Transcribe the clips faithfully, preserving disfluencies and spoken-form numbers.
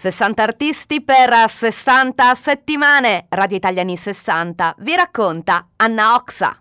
sessanta artisti per sessanta settimane. Radio Italia anni sessanta vi racconta Anna Oxa.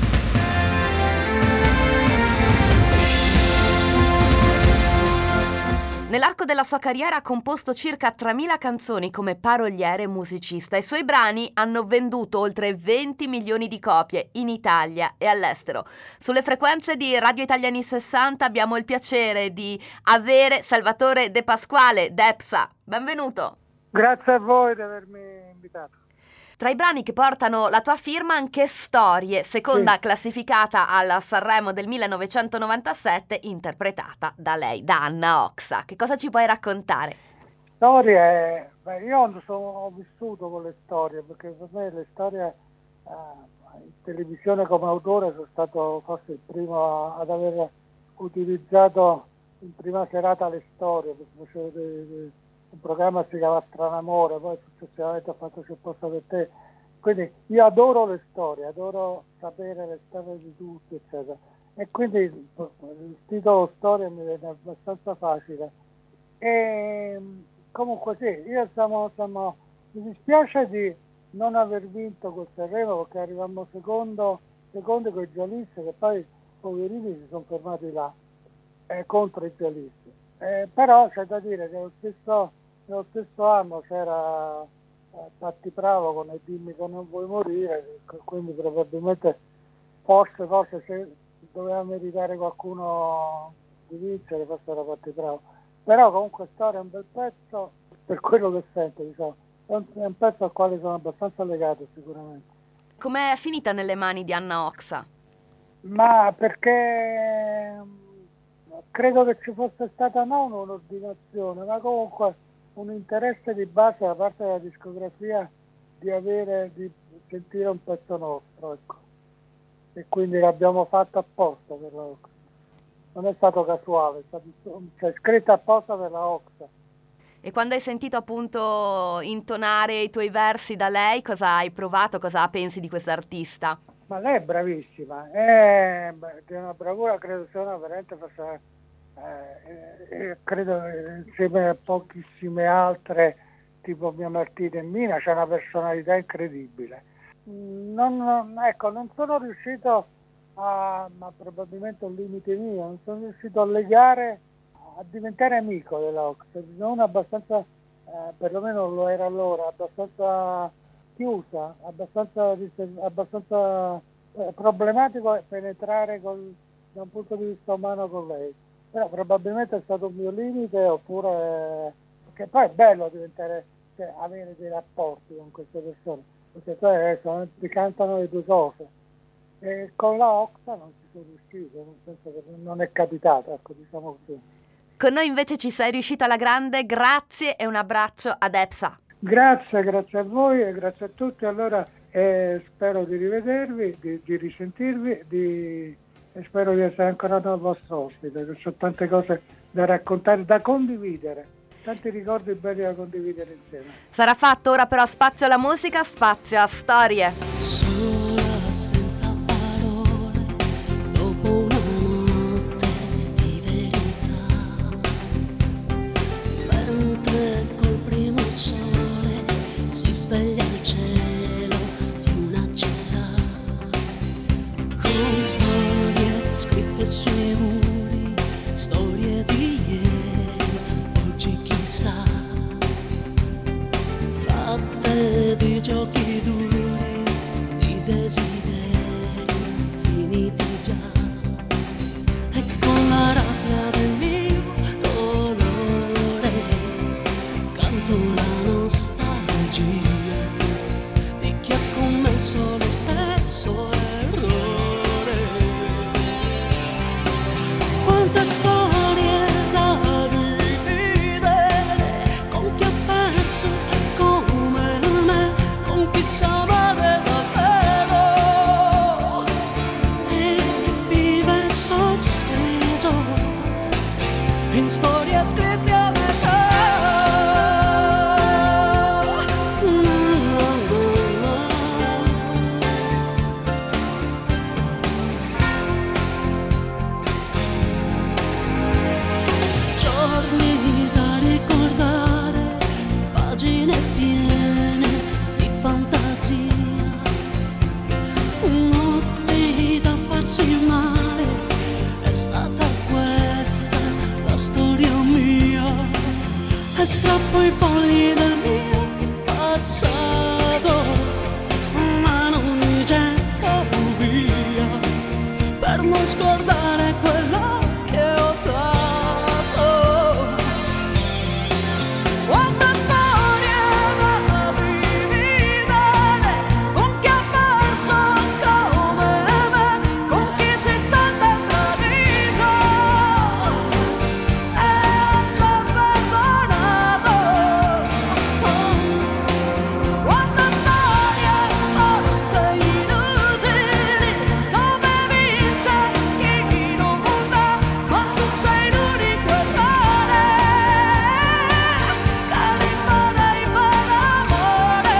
Nell'arco della sua carriera ha composto circa tremila canzoni come paroliere e musicista. I suoi brani hanno venduto oltre venti milioni di copie in Italia e all'estero. Sulle frequenze di Radio Italia anni sessanta abbiamo il piacere di avere Salvatore De Pasquale, Depsa. Benvenuto. Grazie a voi di avermi invitato. Tra i brani che portano la tua firma anche Storie, seconda sì. classificata alla Sanremo del millenovecentonovantasette, interpretata da lei, da Anna Oxa. Che cosa ci puoi raccontare? Storie, beh, io sono, ho vissuto con le storie, perché per me le storie eh, in televisione come autore sono stato forse il primo ad aver utilizzato in prima serata le storie, perché facevo dei, dei, un programma si chiama Stranamore, poi successivamente ho fatto C'è posto per te, quindi io adoro le storie, adoro sapere le storie di tutti, eccetera, e quindi il titolo Storia mi viene abbastanza facile. E comunque sì, io siamo, siamo, mi dispiace di non aver vinto col Sanremo, perché arrivammo secondo, secondo con i giallisti, che poi poverini si sono fermati là eh, contro i giallisti, eh, però c'è da dire che lo stesso Nello stesso anno c'era eh, Patti Bravo con E dimmi che non vuoi morire, quindi probabilmente forse, forse se doveva meritare qualcuno di vincere, forse era Patti Bravo. Però comunque Storia è un bel pezzo, per quello che sento, diciamo. È un, è un pezzo al quale sono abbastanza legato sicuramente. Com'è finita nelle mani di Anna Oxa? Ma perché credo che ci fosse stata non un'ordinazione, ma comunque un interesse di base da parte della discografia di avere, di sentire un pezzo nostro, ecco. E quindi l'abbiamo fatto apposta per la Oxa. Non è stato casuale, è stato, cioè, scritto apposta per la Oxa. E quando hai sentito appunto intonare i tuoi versi da lei, cosa hai provato, cosa pensi di questa artista? Ma lei è bravissima, è di una bravura, credo sia una veramente forse. Eh, eh, credo eh, insieme a pochissime altre tipo Mia Martina e Mina c'è una personalità incredibile. Non, non, ecco, non sono riuscito a, ma probabilmente è un limite mio, non sono riuscito a legare, a diventare amico della Oxa, non abbastanza, eh, perlomeno lo era allora, abbastanza chiusa, abbastanza, abbastanza eh, problematico penetrare col, da un punto di vista umano con lei. Però probabilmente è stato un mio limite, oppure perché poi è bello diventare, cioè, avere dei rapporti con queste persone, perché poi adesso ti cantano le due cose, e con la Oxa non ci sono riuscito, nel senso che non è capitato, ecco, diciamo così. Con noi invece ci sei riuscito alla grande, grazie e un abbraccio ad Epsa. Grazie, grazie a voi e grazie a tutti, allora eh, spero di rivedervi, di, di risentirvi, di... e spero di essere ancora il vostro ospite, che ho tante cose da raccontare, da condividere, tanti ricordi belli da condividere insieme. Sarà fatto, ora però spazio alla musica, spazio a storie. Sola senza parole, dopo una notte di verità, mentre col primo sole si sveglia il cielo di una città, con storie scritte sui muri, storie di ieri, oggi chissà, fatte di giochi duri, di e strappo i fogli del mio passato, ma non li getto via per non scordare quello che ho dato. Quante storie da vivere con chi ha perso come me, con chi si sente tradito e ha già perdonato. Quante storie forse inutili, dove vince chi non dà, ma tu sei l'unico errore che rifarei per amore.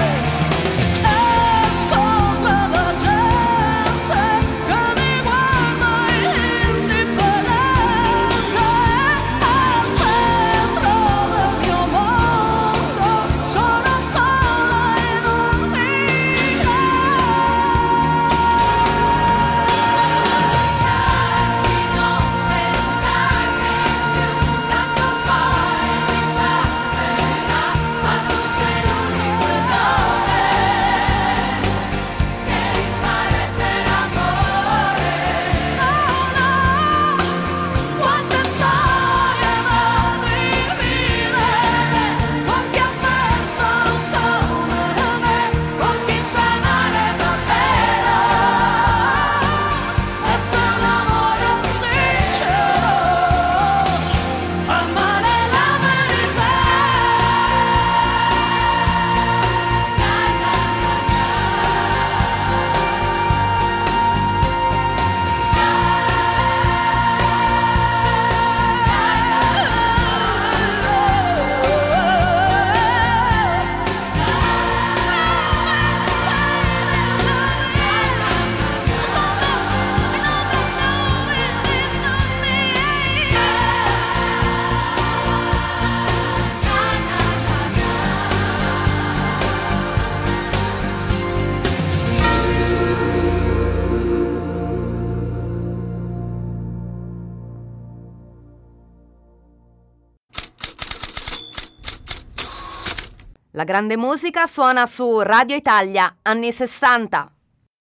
Ascolta la gente che mi guarda indifferente, al centro del mio mondo sono sola e non mia. Non pensare più, tanto poi mi passerà, ma tu sei l'unico errore che rifare per amore. No, no, quante storie da vivere con chi ha perso come me, con chi sa amare davvero e sa un amore sincero, amare la verità. La grande musica suona su Radio Italia, anni sessanta.